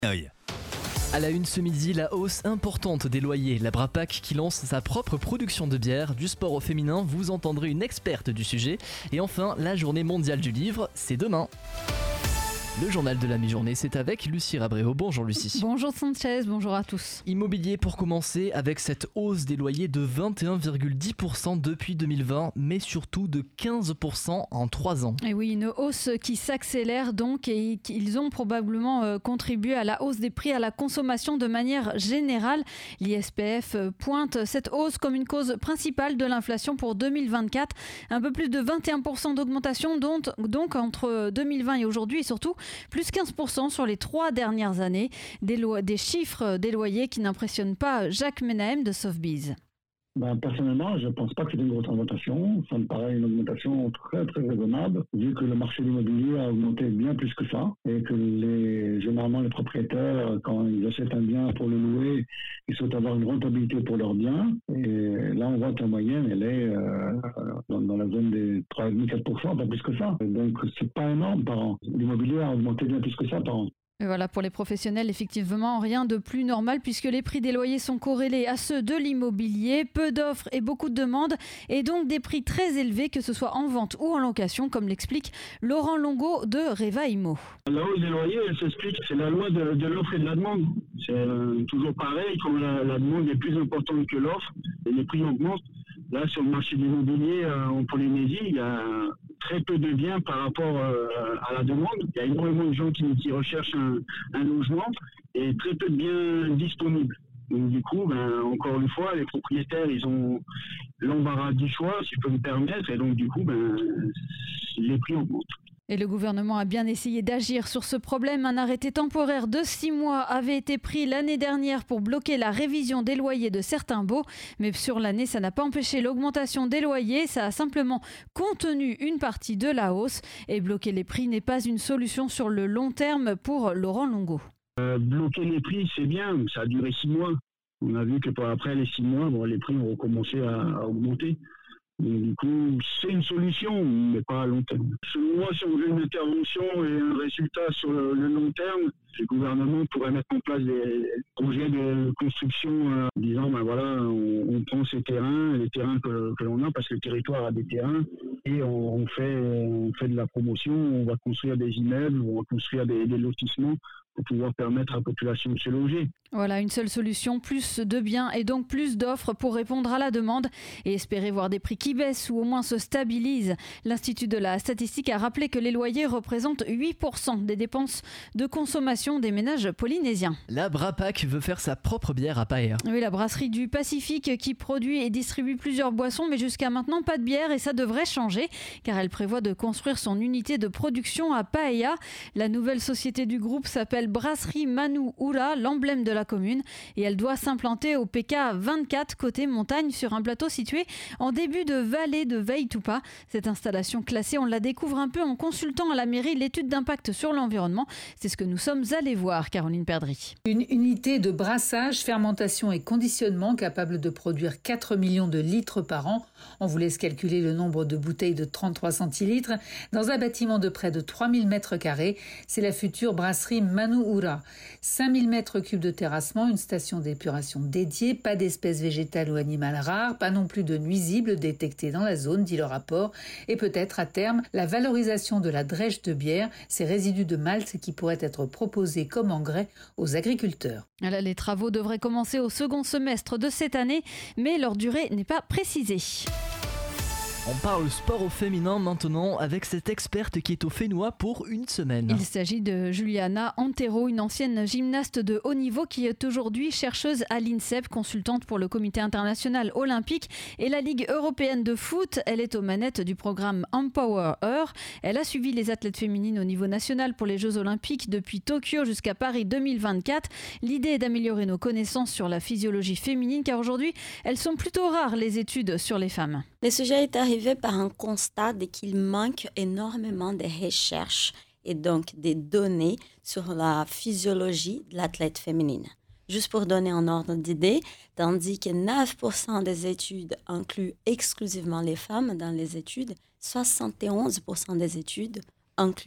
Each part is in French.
À la une ce midi, la hausse importante des loyers. La Brapac qui lance sa propre production de bière. Du sport au féminin, vous entendrez une experte du sujet. Et enfin, la journée mondiale du livre, c'est demain. Le journal de la mi-journée, c'est avec Lucie Rabréau. Bonjour Lucie. Bonjour Sanchez, bonjour à tous. Immobilier pour commencer, avec cette hausse des loyers de 21,10% depuis 2020, mais surtout de 15% en 3 ans. Et oui, une hausse qui s'accélère donc et ils ont probablement contribué à la hausse des prix à la consommation de manière générale. L'ISPF pointe cette hausse comme une cause principale de l'inflation pour 2024. Un peu plus de 21% d'augmentation donc entre 2020 et aujourd'hui et surtout plus 15% sur les 3 dernières années. Des chiffres des loyers qui n'impressionnent pas Jacques Menahem de Sotheby's. Personnellement, je ne pense pas que c'est une grosse augmentation. Ça me paraît une augmentation très très raisonnable, vu que le marché de l'immobilier a augmenté bien plus que ça, et que généralement les propriétaires, quand ils achètent un bien pour le louer, ils souhaitent avoir une rentabilité pour leur bien. Et là, on voit qu'en moyenne, elle est dans la zone des 3,5-4%, pas plus que ça. Donc, c'est pas énorme par an. L'immobilier a augmenté bien plus que ça par an. Et voilà, pour les professionnels, effectivement, rien de plus normal puisque les prix des loyers sont corrélés à ceux de l'immobilier. Peu d'offres et beaucoup de demandes et donc des prix très élevés, que ce soit en vente ou en location, comme l'explique Laurent Longo de Reva Imo. La hausse des loyers, elle s'explique, c'est la loi de l'offre et de la demande. C'est toujours pareil, quand la demande est plus importante que l'offre et les prix augmentent. Là, sur le marché de l'immobilier en Polynésie, il y a très peu de biens par rapport à la demande. Il y a énormément de gens qui recherchent un logement et très peu de biens disponibles. Donc du coup, encore une fois, les propriétaires, ils ont l'embarras du choix, si je peux me permettre, et donc du coup, les prix augmentent. Et le gouvernement a bien essayé d'agir sur ce problème. Un arrêté temporaire de 6 mois avait été pris l'année dernière pour bloquer la révision des loyers de certains baux. Mais sur l'année, ça n'a pas empêché l'augmentation des loyers. Ça a simplement contenu une partie de la hausse. Et bloquer les prix n'est pas une solution sur le long terme pour Laurent Longo. Bloquer les prix, c'est bien. Ça a duré 6 mois. On a vu que après les 6 mois, les prix ont recommencé à augmenter. Donc, du coup, c'est une solution, mais pas à long terme. Selon moi, si on veut une intervention et un résultat sur le long terme, le gouvernement pourrait mettre en place des projets de construction disant, on prend ces terrains, les terrains que l'on a, parce que le territoire a des terrains, et on fait de la promotion, on va construire des immeubles, on va construire des lotissements pour pouvoir permettre à la population de se loger. Voilà, une seule solution, plus de biens et donc plus d'offres pour répondre à la demande et espérer voir des prix qui baissent ou au moins se stabilisent. L'Institut de la statistique a rappelé que les loyers représentent 8% des dépenses de consommation des ménages polynésiens. La Brapac veut faire sa propre bière à Paea. Oui, la brasserie du Pacifique qui produit et distribue plusieurs boissons, mais jusqu'à maintenant pas de bière et ça devrait changer car elle prévoit de construire son unité de production à Paea. La nouvelle société du groupe s'appelle Brasserie Manu Ura, l'emblème de la commune, et elle doit s'implanter au PK 24 côté montagne sur un plateau situé en début de vallée de Veitupa. Cette installation classée, on la découvre un peu en consultant à la mairie l'étude d'impact sur l'environnement. C'est ce que nous sommes allés voir, Caroline Perdry. Une unité de brassage, fermentation et conditionnement capable de produire 4 millions de litres par an. On vous laisse calculer le nombre de bouteilles de 33 centilitres dans un bâtiment de près de 3000 mètres carrés. C'est la future brasserie Manu Ura. 5000 mètres cubes de terrassement, une station d'épuration dédiée, pas d'espèces végétales ou animales rares, pas non plus de nuisibles détectés dans la zone, dit le rapport, et peut-être à terme la valorisation de la drèche de bière, ces résidus de malt qui pourraient être proposés comme engrais aux agriculteurs. Les travaux devraient commencer au second semestre de cette année, mais leur durée n'est pas précisée. On parle sport au féminin maintenant avec cette experte qui est au Fénois pour une semaine. Il s'agit de Juliana Antero, une ancienne gymnaste de haut niveau qui est aujourd'hui chercheuse à l'INSEP, consultante pour le Comité international olympique et la Ligue européenne de foot. Elle est aux manettes du programme Empower Her. Elle a suivi les athlètes féminines au niveau national pour les Jeux olympiques depuis Tokyo jusqu'à Paris 2024. L'idée est d'améliorer nos connaissances sur la physiologie féminine car aujourd'hui, elles sont plutôt rares les études sur les femmes. Le sujet est arrivé par un constat qu'il manque énormément de recherches et donc des données sur la physiologie de l'athlète féminine. Juste pour donner un ordre d'idée, tandis que 9% des études incluent exclusivement les femmes dans les études, 71% des études incluent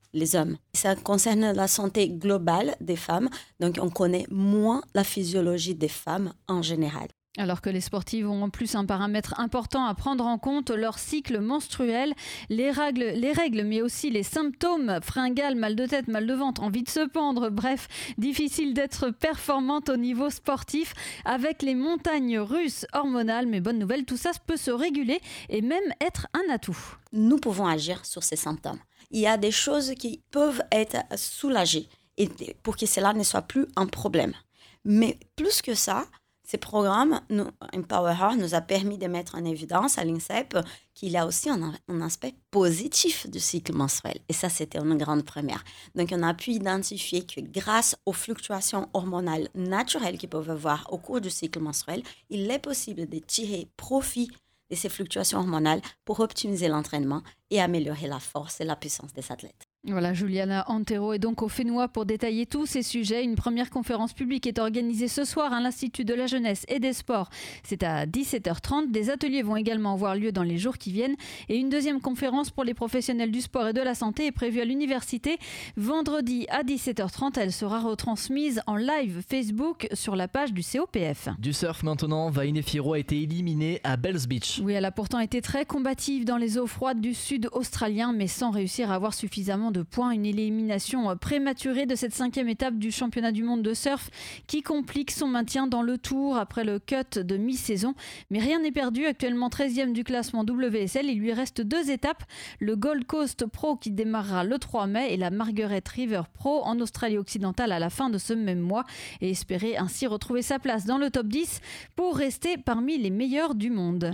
les hommes. Ça concerne la santé globale des femmes, donc on connaît moins la physiologie des femmes en général. Alors que les sportives ont en plus un paramètre important à prendre en compte, leur cycle menstruel, les règles, mais aussi les symptômes, fringales, mal de tête, mal de ventre, envie de se pendre, bref, difficile d'être performante au niveau sportif avec les montagnes russes hormonales. Mais bonne nouvelle, tout ça peut se réguler et même être un atout. Nous pouvons agir sur ces symptômes. Il y a des choses qui peuvent être soulagées et pour que cela ne soit plus un problème. Mais plus que ça, ces programmes, Empower Her nous a permis de mettre en évidence à l'INSEP qu'il y a aussi un aspect positif du cycle menstruel. Et ça, c'était une grande première. Donc, on a pu identifier que grâce aux fluctuations hormonales naturelles qu'ils peuvent avoir au cours du cycle menstruel, il est possible de tirer profit de ces fluctuations hormonales pour optimiser l'entraînement et améliorer la force et la puissance des athlètes. Voilà, Juliana Antero est donc au Fénois pour détailler tous ces sujets. Une première conférence publique est organisée ce soir à l'Institut de la Jeunesse et des Sports. C'est à 17h30. Des ateliers vont également avoir lieu dans les jours qui viennent. Et une deuxième conférence pour les professionnels du sport et de la santé est prévue à l'université vendredi à 17h30. Elle sera retransmise en live Facebook sur la page du COPF. Du surf maintenant, Vaine Firo a été éliminée à Bells Beach. Oui, elle a pourtant été très combative dans les eaux froides du sud australien, mais sans réussir à avoir suffisamment de points. Une élimination prématurée de cette 5e étape du championnat du monde de surf qui complique son maintien dans le Tour après le cut de mi-saison. Mais rien n'est perdu. Actuellement 13e du classement WSL, il lui reste 2 étapes. Le Gold Coast Pro qui démarrera le 3 mai et la Margaret River Pro en Australie-Occidentale à la fin de ce même mois, et espérer ainsi retrouver sa place dans le top 10 pour rester parmi les meilleurs du monde.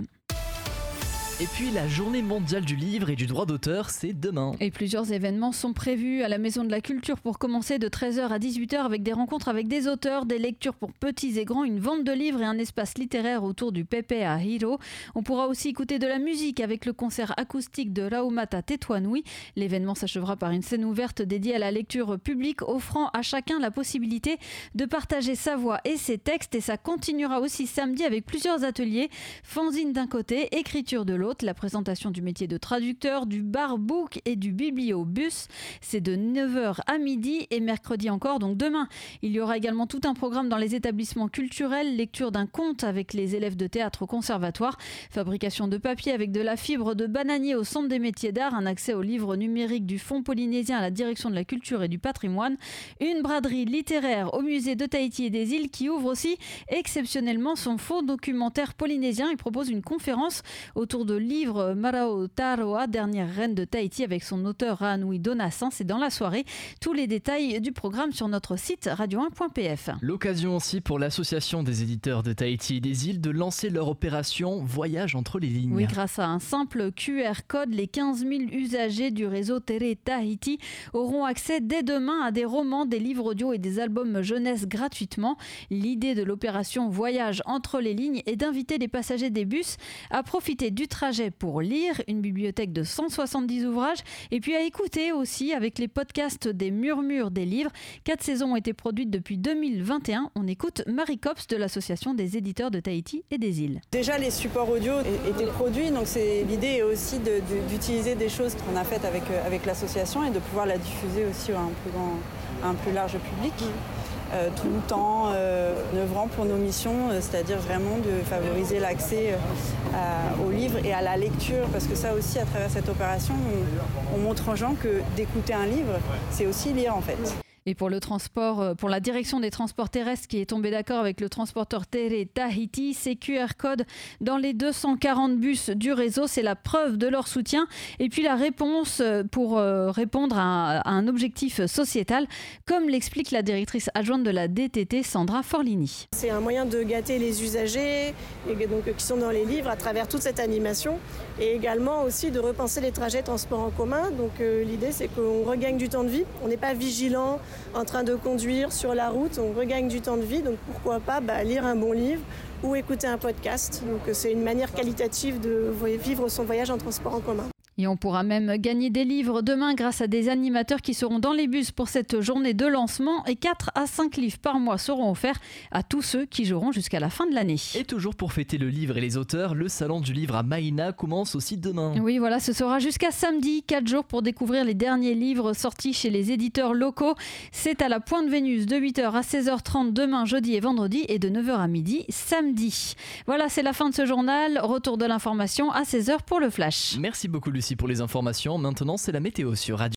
Et puis la journée mondiale du livre et du droit d'auteur, c'est demain. Et plusieurs événements sont prévus à la Maison de la Culture pour commencer de 13h à 18h avec des rencontres avec des auteurs, des lectures pour petits et grands, une vente de livres et un espace littéraire autour du Pepe à Hiro. On pourra aussi écouter de la musique avec le concert acoustique de Raumata Tetuanui. L'événement s'achèvera par une scène ouverte dédiée à la lecture publique, offrant à chacun la possibilité de partager sa voix et ses textes. Et ça continuera aussi samedi avec plusieurs ateliers, fanzine d'un côté, écriture de l'autre. La présentation du métier de traducteur, du barbook et du bibliobus. C'est de 9h à midi et mercredi encore, donc demain. Il y aura également tout un programme dans les établissements culturels, lecture d'un conte avec les élèves de théâtre au conservatoire, fabrication de papier avec de la fibre de bananier au centre des métiers d'art, un accès aux livres numériques du Fonds polynésien à la direction de la culture et du patrimoine, une braderie littéraire au musée de Tahiti et des îles qui ouvre aussi exceptionnellement son fonds documentaire polynésien et propose une conférence autour de livre Marao Taroa, dernière reine de Tahiti, avec son auteur Raanui Donassan. C'est dans la soirée. Tous les détails du programme sur notre site radio1.pf. L'occasion aussi pour l'association des éditeurs de Tahiti et des îles de lancer leur opération Voyage entre les lignes. Oui, grâce à un simple QR code, les 15 000 usagers du réseau Tere Tahiti auront accès dès demain à des romans, des livres audio et des albums jeunesse gratuitement. L'idée de l'opération Voyage entre les lignes est d'inviter les passagers des bus à profiter du trajet pour lire, une bibliothèque de 170 ouvrages et puis à écouter aussi avec les podcasts des Murmures des livres. 4 saisons ont été produites depuis 2021. On écoute Marie Cops de l'association des éditeurs de Tahiti et des îles. Déjà les supports audio étaient produits, donc l'idée est aussi d'utiliser des choses qu'on a faites avec l'association et de pouvoir la diffuser aussi à un plus large public. Tout en œuvrant pour nos missions, c'est-à-dire vraiment de favoriser l'accès aux livres et à la lecture, parce que ça aussi, à travers cette opération, on montre aux gens que d'écouter un livre, c'est aussi lire en fait. Et pour le transport, pour la direction des transports terrestres qui est tombée d'accord avec le transporteur Tere Tahiti, ces QR codes dans les 240 bus du réseau, c'est la preuve de leur soutien et puis la réponse pour répondre à un objectif sociétal, comme l'explique la directrice adjointe de la DTT, Sandra Forlini. C'est un moyen de gâter les usagers et donc, qui sont dans les livres à travers toute cette animation et également aussi de repenser les trajets transports en commun. Donc l'idée c'est qu'on regagne du temps de vie, on n'est pas vigilant en train de conduire sur la route, on regagne du temps de vie, donc pourquoi pas lire un bon livre ou écouter un podcast. Donc c'est une manière qualitative de vivre son voyage en transport en commun. Et on pourra même gagner des livres demain grâce à des animateurs qui seront dans les bus pour cette journée de lancement. Et 4 à 5 livres par mois seront offerts à tous ceux qui joueront jusqu'à la fin de l'année. Et toujours pour fêter le livre et les auteurs, le salon du livre à Maïna commence aussi demain. Oui, voilà, ce sera jusqu'à samedi, 4 jours pour découvrir les derniers livres sortis chez les éditeurs locaux. C'est à la Pointe Vénus de 8h à 16h30 demain, jeudi et vendredi, et de 9h à midi samedi. Voilà, c'est la fin de ce journal. Retour de l'information à 16h pour le Flash. Merci beaucoup Lucie pour les informations. Maintenant, c'est la météo sur Radio.